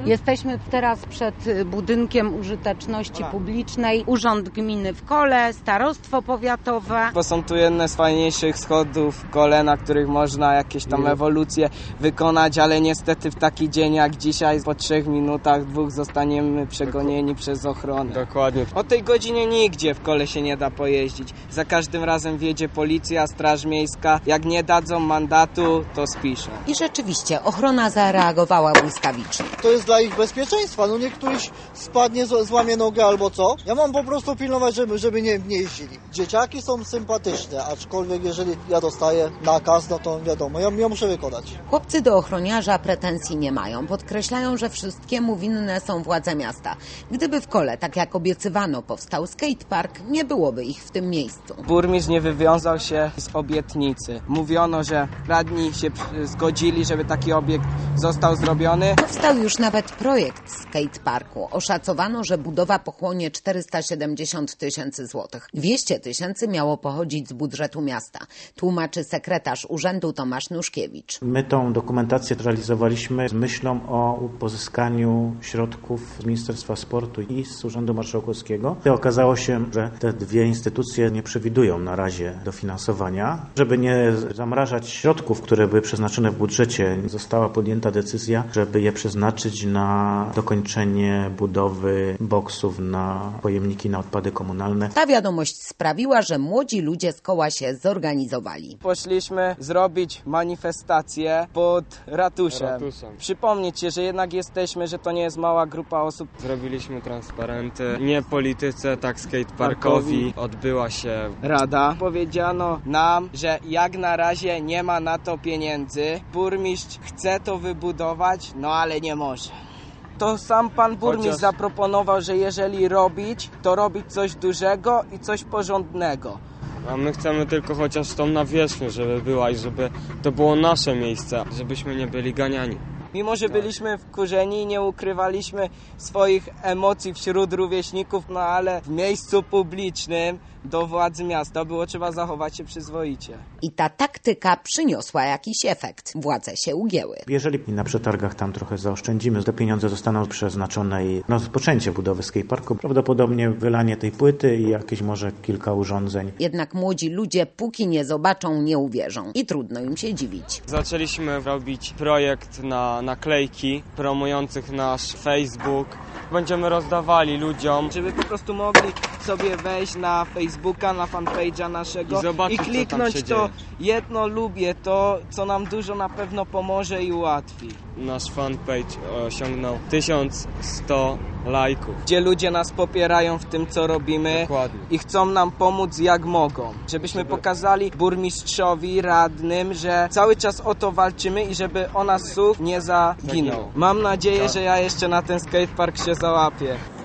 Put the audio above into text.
Jesteśmy teraz przed budynkiem użyteczności publicznej. Urząd Gminy w Kole, Starostwo Powiatowe. Bo są tu jedne z fajniejszych schodów w Kole, na których można jakieś tam ewolucje wykonać, ale niestety w taki dzień jak dzisiaj po 3 minutach 2 zostaniemy przegonieni przez ochronę. Dokładnie. O tej godzinie nigdzie w Kole się nie da pojeździć. Za każdym razem wjedzie policja, straż miejska. Jak nie dadzą mandatu, to spiszą. I rzeczywiście ochrona zareagowała błyskawicznie. To jest dla ich bezpieczeństwa. No niech któryś spadnie, złamie nogę albo co. Ja mam po prostu pilnować, żeby nie jeździli. Dzieciaki są sympatyczne, aczkolwiek jeżeli ja dostaję nakaz, no to wiadomo, ja muszę wykonać. Chłopcy do ochroniarza pretensji nie mają. Podkreślają, że wszystkiemu winne są władze miasta. Gdyby w Kole, tak jak obiecywano, powstał skatepark, nie byłoby ich w tym miejscu. Burmistrz nie wywiązał się z obietnicy. Mówiono, że radni się zgodzili, żeby taki obiekt został zrobiony. Powstał już nawet projekt skateparku. Oszacowano, że budowa pochłonie 470 000 złotych. 200 000 miało pochodzić z budżetu miasta. Tłumaczy sekretarz urzędu Tomasz Nuszkiewicz. My tą dokumentację realizowaliśmy z myślą o pozyskaniu środków z Ministerstwa Sportu i z Urzędu Marszałkowskiego. Okazało się, że te dwie instytucje nie przewidują na razie dofinansowania. Żeby nie zamrażać środków, które były przeznaczone w budżecie, została podjęta decyzja, żeby je przeznaczyć na dokończenie budowy boksów na pojemniki na odpady komunalne. Ta wiadomość sprawiła, że młodzi ludzie z koła się zorganizowali. Poszliśmy zrobić manifestację pod ratuszem. Przypomnieć się, że jednak jesteśmy, że to nie jest mała grupa osób. Zrobiliśmy transparenty, nie polityce, tak skateparkowi. Odbyła się rada. Powiedziano nam, że jak na razie nie ma na to pieniędzy. Burmistrz chce to wybudować, no ale nie może. To sam pan burmistrz zaproponował, że jeżeli robić, to robić coś dużego i coś porządnego. A my chcemy tylko chociaż tą nawierzchnię, żeby była i żeby to było nasze miejsce, żebyśmy nie byli ganiani. Mimo, że byliśmy wkurzeni i nie ukrywaliśmy swoich emocji wśród rówieśników, no ale w miejscu publicznym do władzy miasta było trzeba zachować się przyzwoicie. I ta taktyka przyniosła jakiś efekt. Władze się ugięły. Jeżeli na przetargach tam trochę zaoszczędzimy, te pieniądze zostaną przeznaczone na rozpoczęcie budowy skateparku, prawdopodobnie wylanie tej płyty i jakieś może kilka urządzeń. Jednak młodzi ludzie póki nie zobaczą, nie uwierzą i trudno im się dziwić. Zaczęliśmy robić projekt na naklejki promujących nasz Facebook. Będziemy rozdawali ludziom, żeby po prostu mogli sobie wejść na Facebooka, na fanpage'a naszego i kliknąć to jedno lubię, to co nam dużo na pewno pomoże i ułatwi. Nasz fanpage osiągnął 1100 lajków. Gdzie ludzie nas popierają w tym, co robimy. Dokładnie. I chcą nam pomóc jak mogą. Żebyśmy pokazali burmistrzowi, radnym, że cały czas o to walczymy i żeby o nas słuch nie zaginął. Mam nadzieję, że ja jeszcze na ten skatepark się załapię.